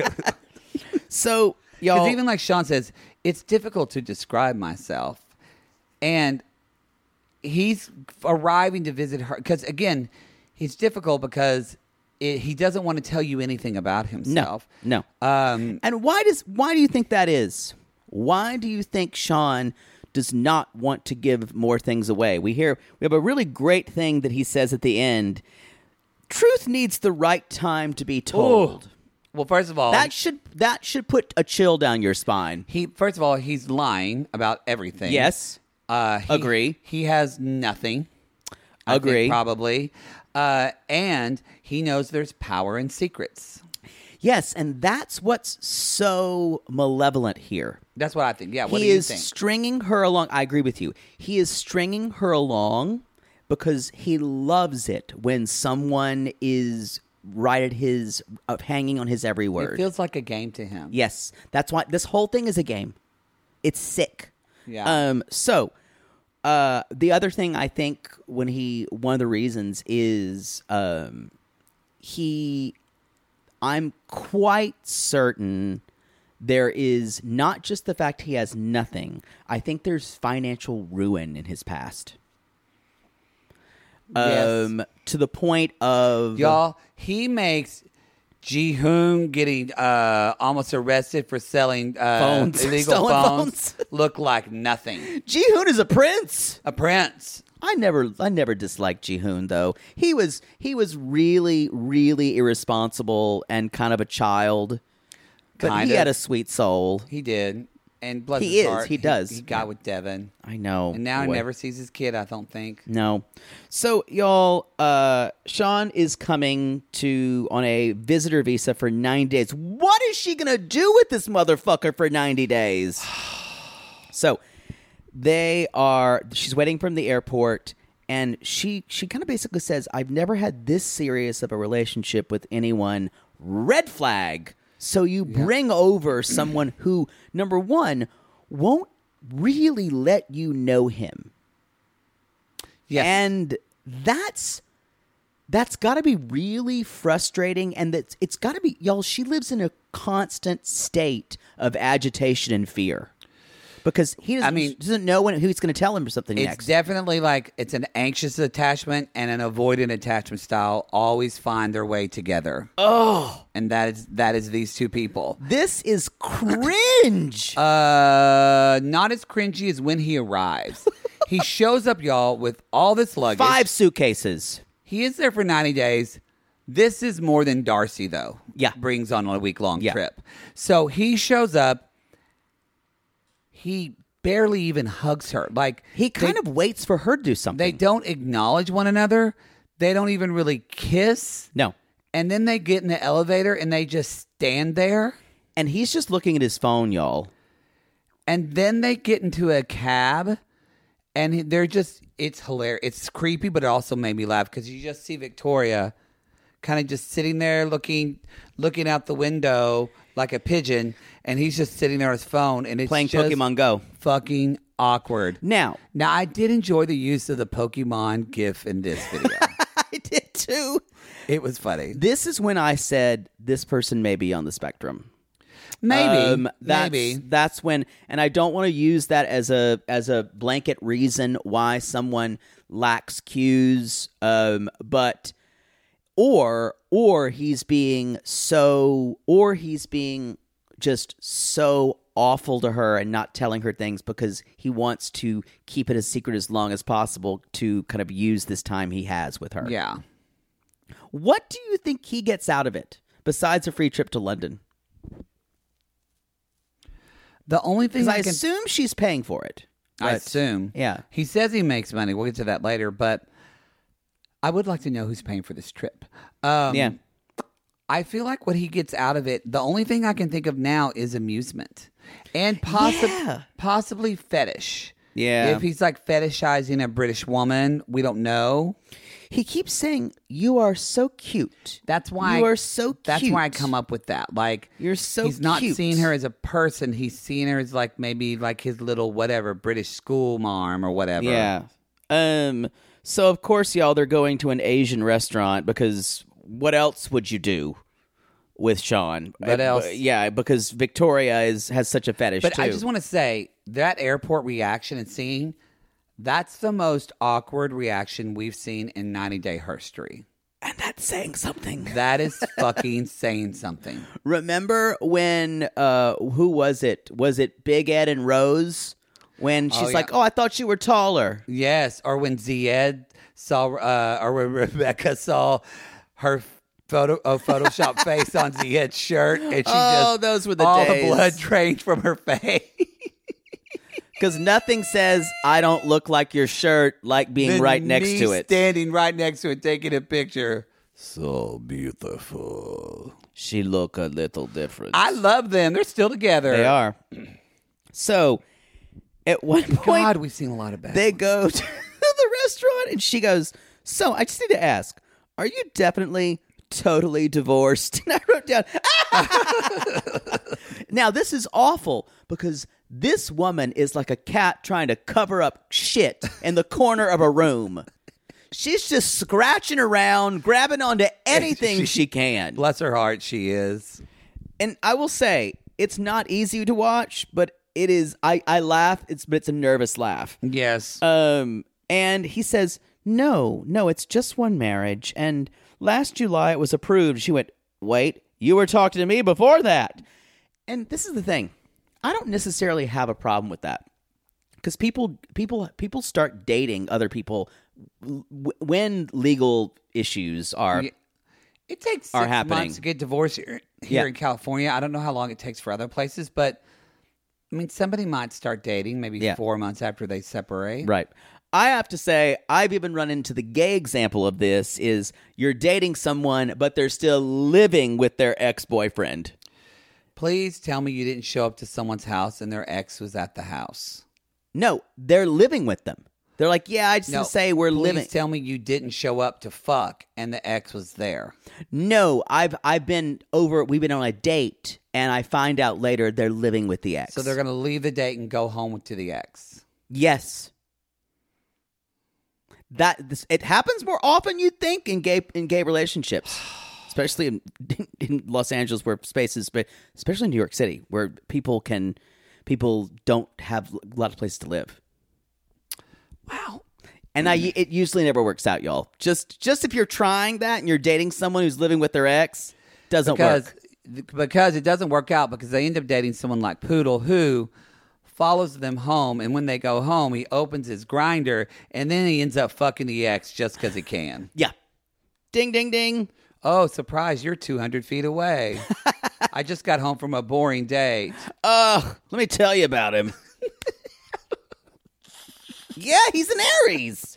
So, y'all. Because even like Sean says, it's difficult to describe myself. And he's arriving to visit her. Because, again, he's difficult because it, he doesn't want to tell you anything about himself. No. No. Um, and why does why do you think that is? Why do you think Sean does not want to give more things away? We hear we have a really great thing that he says at the end. Truth needs the right time to be told. Ooh. Well, first of all, that should that should put a chill down your spine. He first of all, he's lying about everything. Yes, uh, he, agree. He has nothing. I agree, think, probably, uh, and he knows there's power in secrets. Yes, and that's what's so malevolent here. That's what I think. Yeah, what he do you is think? Stringing her along. I agree with you. He is stringing her along because he loves it when someone is right at his uh, hanging on his every word. It feels like a game to him. Yes, that's why this whole thing is a game. It's sick. Yeah. Um. So, uh, the other thing I think when he one of the reasons is um, he. I'm quite certain there is not just the fact he has nothing. I think there's financial ruin in his past. Yes. Um, to the point of Y'all, he makes Ji-hoon getting uh, almost arrested for selling uh, Phones. illegal Stolen phones, phones. look like nothing. Ji-hoon is a prince. A prince. I never, I never disliked Ji-hoon though. He was, he was really, really irresponsible and kind of a child, but Kind he of. had a sweet soul. He did. And bless He his is. heart, He does. He, got with Devin. I know. And now boy. he never sees his kid, I don't think. No. So, y'all, uh, Sean is coming to on a visitor visa for ninety days. What is she going to do with this motherfucker for ninety days? So, they are, she's waiting from the airport, and she, she kind of basically says, I've never had this serious of a relationship with anyone. Red flag. So you bring over someone who, number one, won't really let you know him. Yes. And that's that's got to be really frustrating, and that's it's got to be, y'all, she lives in a constant state of agitation and fear. Because he doesn't, I mean, doesn't know when who's going to tell him something It's next. definitely like it's an anxious attachment and an avoidant attachment style always find their way together. Oh. And that is that is these two people. This is cringe. Uh, not as cringy as when he arrives. He shows up, y'all, with all this luggage. Five suitcases. He is there for ninety days. This is more than Darcy, though. Yeah. Brings on a week-long Yeah. trip. So he shows up. He barely even hugs her. Like He kind they, of waits for her to do something. They don't acknowledge one another. They don't even really kiss. No. And then they get in the elevator and they just stand there. And he's just looking at his phone, y'all. And then they get into a cab. And they're just, it's hilarious. It's creepy, but it also made me laugh because you just see Victoria kind of just sitting there looking looking out the window like a pigeon. And he's just sitting there on his phone. And it's Playing just Pokemon Go. fucking awkward. Now. Now, I did enjoy the use of the Pokemon GIF in this video. I did too. It was funny. This is when I said this person may be on the spectrum. Maybe, um, that's, maybe that's when, and I don't want to use that as a as a blanket reason why someone lacks cues. Um, but or or he's being so, or he's being just so awful to her and not telling her things because he wants to keep it a secret as long as possible to kind of use this time he has with her. Yeah. What do you think he gets out of it besides a free trip to London? The only thing Because I, I can, assume she's paying for it. I but- assume. Yeah. He says he makes money. We'll get to that later, but I would like to know who's paying for this trip. Um, Yeah. I feel like what he gets out of it, the only thing I can think of now is amusement and possi- Yeah. possibly fetish. Yeah. If he's like fetishizing a British woman, we don't know. He keeps saying, "You are so cute." That's why you are so cute. That's why I come up with that. Like You're so he's not cute. seeing her as a person. He's seeing her as like maybe like his little whatever British school marm or whatever. Yeah. Um. So of course, y'all, they're going to an Asian restaurant because what else would you do with Sean? What Uh, else? Yeah, because Victoria is has such a fetish But too. I just want to say that airport reaction and scene, that's the most awkward reaction we've seen in ninety Day Herstory. and that's saying something. That is fucking saying something. Remember when? Uh, who was it? Was it Big Ed and Rose? When she's Oh, yeah. like, "Oh, I thought you were taller." Yes, or when Zied saw, uh, or when Rebecca saw her photo, oh, Photoshop face on Zied's shirt, and she Oh, just those were the all days. the blood drained from her face. Because nothing says "I don't look like your shirt" like being Then right next me to it. standing right next to it, taking a picture. So beautiful. She look a little different. I love them. They're still together. They are. So, at one point, God, we've seen a lot of bad. they go to the restaurant, and she goes, "So, I just need to ask, are you definitely totally divorced?" And I wrote down, now this is awful because this woman is like a cat trying to cover up shit in the corner of a room. She's just scratching around, grabbing onto anything she can. Bless her heart, she is. And I will say, it's not easy to watch, but it is. I, I laugh, it's but it's a nervous laugh. Yes. Um, and he says, no, no, it's just one marriage. And last July it was approved. She went, wait, you were talking to me before that. And this is the thing. I don't necessarily have a problem with that. Because people, people, people start dating other people w- when legal issues are. Yeah. It takes are six happening. months to get divorced here, here Yeah. in California. I don't know how long it takes for other places, but I mean, somebody might start dating maybe Yeah. four months after they separate. Right. I have to say, I've even run into the gay example of this is you're dating someone, but they're still living with their ex-boyfriend. Please tell me you didn't show up to someone's house and their ex was at the house. No, they're living with them. They're like, yeah, I just No, want to say we're please living. tell me you didn't show up to fuck and the ex was there. No, I've I've been over. We've been on a date, and I find out later they're living with the ex. So they're going to leave the date and go home to the ex. yes. That this, it happens more often you'd think in gay in gay relationships, especially in, in Los Angeles where spaces, but especially in New York City where people can people don't have a lot of places to live. Wow. And I, it usually never works out, y'all. Just just if you're trying that and you're dating someone who's living with their ex, doesn't because, work. Because it doesn't work out because they end up dating someone like Poodle who follows them home, and when they go home, he opens his grinder, and then he ends up fucking the ex just because he can. Yeah. Ding, ding, ding. Oh, surprise, you're two hundred feet away. I just got home from a boring date. Uh, let me tell you about him. Yeah, he's an Aries.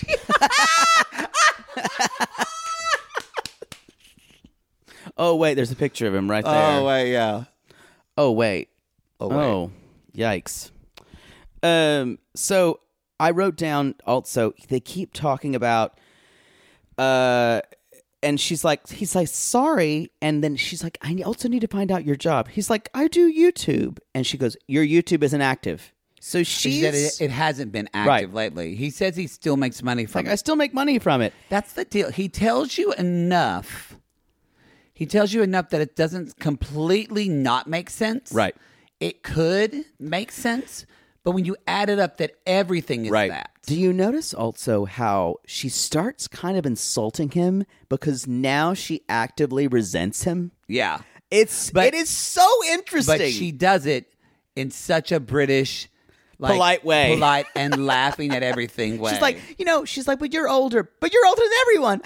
Oh, wait, there's a picture of him right there. wait, yeah. Oh, wait. Oh, wait. Oh, yikes. Um, so I wrote down also, they keep talking about, uh, and she's like, he's like, sorry. And then she's like, I also need to find out your job. He's like, I do YouTube. And she goes, your YouTube isn't active. So He she's said it, it hasn't been active Right. lately. He says he still makes money from like, it. I still make money from it. That's the deal. He tells you enough. He tells you enough that it doesn't completely not make sense. Right. It could make sense, but when you add it up, that everything is Right. that. Do you notice also how she starts kind of insulting him because now she actively resents him? Yeah. It's But- it is so interesting. But she does it in such a British, like, Polite way. polite and laughing at everything way. She's like, you know, she's like, but you're older, but you're older than everyone.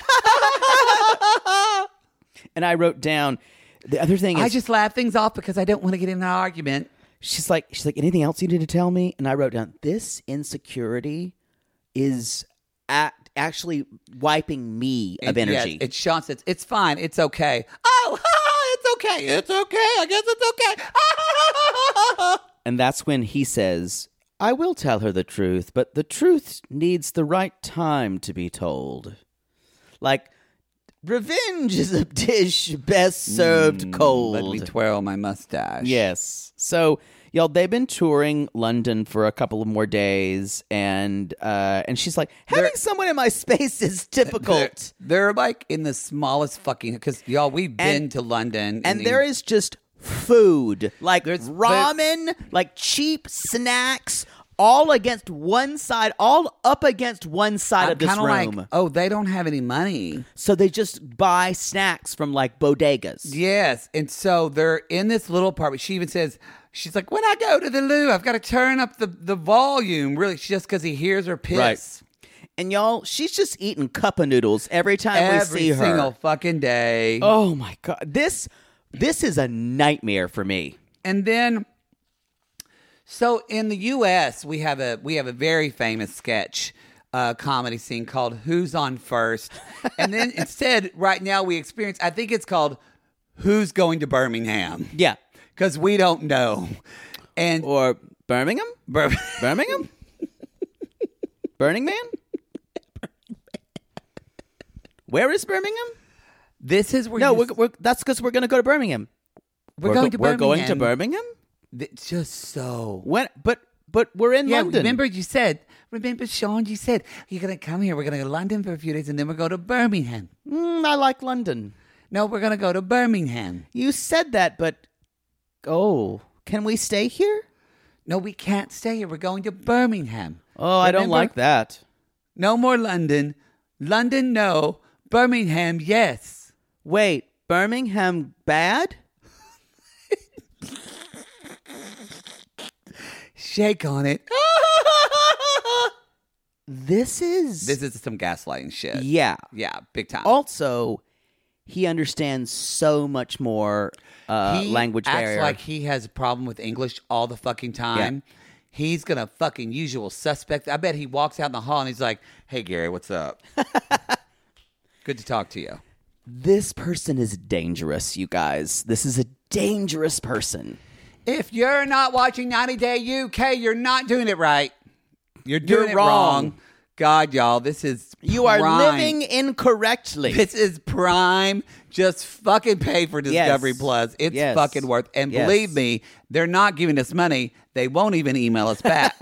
And I wrote down the other thing is I just laugh things off because I don't want to get in an argument. she's like she's like, anything else you need to tell me? And I wrote down, this insecurity is act, actually wiping me of And, energy. Yes, it's Sean says, it's fine. It's okay. Oh, it's okay. It's okay. I guess it's okay. And that's when he says, I will tell her the truth, but the truth needs the right time to be told. Like, revenge is a dish best served cold. Let me twirl my mustache. Yes. So, y'all, they've been touring London for a couple of more days, and uh, and she's like, having They're- someone in my space is They're, difficult. they're like in the smallest fucking, because y'all, we've been And- to London. And the- there is just food, like There's- ramen, like cheap snacks, all against one side, all up against one side I'm of this kind room. of like, oh, they don't have any money. So they just buy snacks from like bodegas. Yes. And so they're in this little apartment. She even says, she's like, when I go to the loo, I've got to turn up the, the volume. Really, just because he hears her piss. Right. And y'all, she's just eating cup of noodles every time Every we see her. single fucking day. Oh my God. This this is a nightmare for me. And then, so in the U S, we have a we have a very famous sketch uh, comedy scene called "Who's on First?" And then instead, right now we experience. I think it's called "Who's Going to Birmingham?" Yeah. because we don't know. And Or Birmingham? Bir- Birmingham? Burning Man? Where is Birmingham? this is where No, you, we're, we're, that's because we're going to go to Birmingham. we're going go- to We're going to Birmingham. Birmingham? It's just so. When? But but we're in Yeah, London. remember you said. Remember, Sean, you said you're going to come here. We're going to go to London for a few days, and then we're going to Birmingham. Mm, I like London. No, we're going to go to Birmingham. You said that, but oh, can we stay here? No, we can't stay here. We're going to Birmingham. Oh, I don't Remember? like that. No more London. London, no. Birmingham, yes. Wait, Birmingham bad? Shake on it. This is This is some gaslighting shit. yeah. Yeah, big time. Also, he understands so much more uh, he language acts barrier. like he has a problem with English all the fucking time. He's gonna fucking usual suspect. I bet he walks out in the hall and he's like, "Hey Gary, what's up? Good to talk to you." This person is dangerous, you guys. This is a dangerous person. If you're not watching ninety Day U K, you're not doing it right. You're doing You're it wrong. wrong. God, y'all, this is You are prime. living incorrectly. This is prime. Just fucking pay for Discovery Yes. Plus. It's Yes. fucking worth. And Yes. believe me, they're not giving us money. They won't even email us back.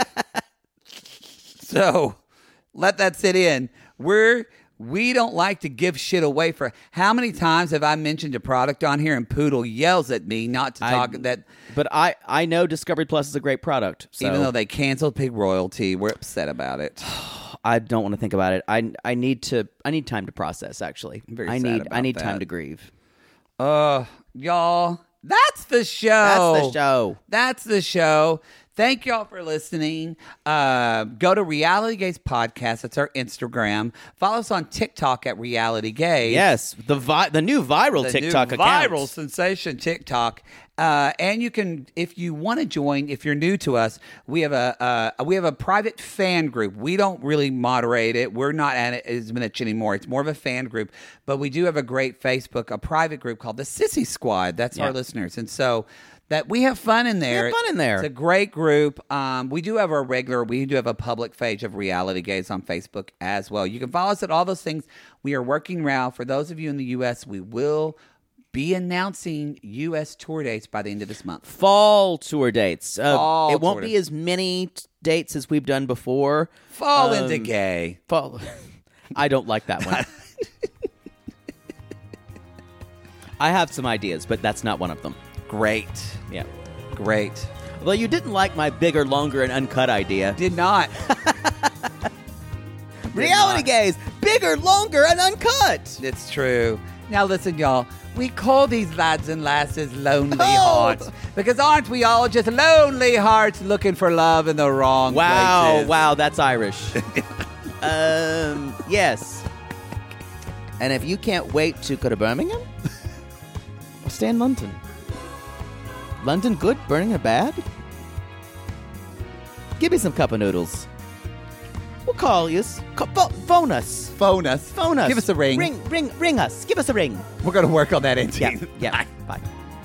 So let that sit in. We're we don't like to give shit away for. How many times have I mentioned a product on here and Poodle yells at me not to I- talk that? But I, I know Discovery Plus is a great product. So Even though they canceled Pig Royalty, we're upset about it. I don't want to think about it. I I need to I need time to process actually. I'm very I sad need about I need that. time to grieve. Uh, y'all, that's the show. That's the show. That's the show. Thank y'all for listening. Uh, go to Reality Gaze Podcast. That's our Instagram. Follow us on TikTok at Reality Gaze. Yes, the vi- the new viral The TikTok new account. viral sensation TikTok. Uh, and you can, if you want to join, if you're new to us, we have a uh, we have a private fan group. We don't really moderate it. We're not at it as much anymore. It's more of a fan group, but we do have a great Facebook, a private group called the Sissy Squad. That's Yeah. our listeners, and so that we have fun in there. have fun in there. It's a great group. Um, we do have our regular. We do have a public page of Reality Gaze on Facebook as well. You can follow us at all those things. We are working now. For those of you in the U S, we will be announcing U S tour dates by the end of this month. Fall tour dates. Uh, Fall it won't tour be dates. as many t- dates as we've done before. Fall Um, into gay. Fall. I don't like that one. I have some ideas, but that's not one of them. Great. Yeah. Great. Although you didn't like my bigger, longer, and uncut idea. Did not. Reality not. gays, bigger, longer, and uncut. It's true. Now listen, y'all. We call these lads and lasses lonely Oh. hearts because aren't we all just lonely hearts looking for love in the wrong Wow, places? wow, that's Irish. um, yes. And if you can't wait to go to Birmingham, well, stay in London. London good, Birmingham bad? Give me some cup of noodles. We'll call you. Pho- phone us. Phone us. Phone us. Give us a ring. Ring, ring, ring us. Give us a ring. We're going to work on that, N T. Yeah, yeah. Bye.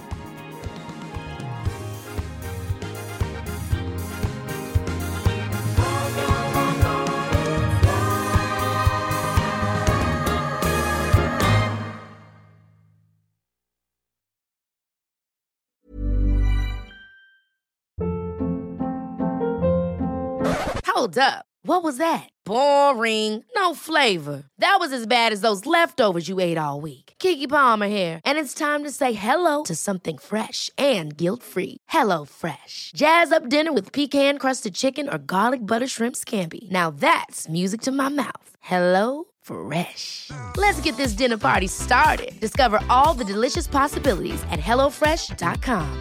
Hold up. What was that? Boring. No flavor. That was as bad as those leftovers you ate all week. Keke Palmer here, and it's time to say hello to something fresh and guilt-free. Hello Fresh. Jazz up dinner with pecan-crusted chicken or garlic butter shrimp scampi. Now that's music to my mouth. Hello Fresh. Let's get this dinner party started. Discover all the delicious possibilities at hello fresh dot com.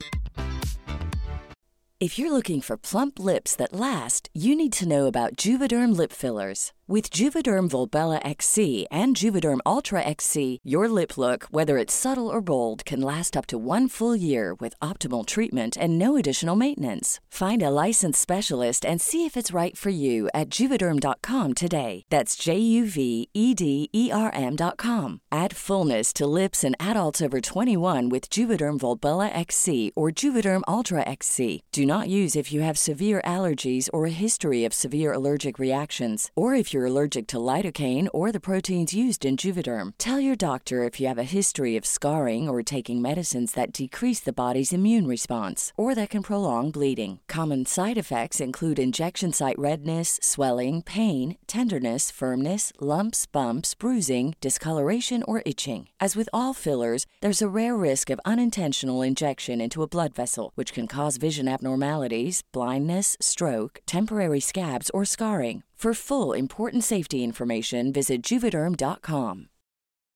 If you're looking for plump lips that last, you need to know about Juvederm lip fillers. With Juvederm Volbella X C and Juvederm Ultra X C, your lip look, whether it's subtle or bold, can last up to one full year with optimal treatment and no additional maintenance. Find a licensed specialist and see if it's right for you at Juvederm dot com today. That's J U V E D E R M dot com. Add fullness to lips in adults over twenty-one with Juvederm Volbella X C or Juvederm Ultra X C. Do not use if you have severe allergies or a history of severe allergic reactions, or if you're allergic to lidocaine or the proteins used in Juvederm. Tell your doctor if you have a history of scarring or taking medicines that decrease the body's immune response or that can prolong bleeding. Common side effects include injection site redness, swelling, pain, tenderness, firmness, lumps, bumps, bruising, discoloration, or itching. As with all fillers, there's a rare risk of unintentional injection into a blood vessel, which can cause vision abnormalities, blindness, stroke, temporary scabs, or scarring. For full, important safety information, visit Juvederm dot com.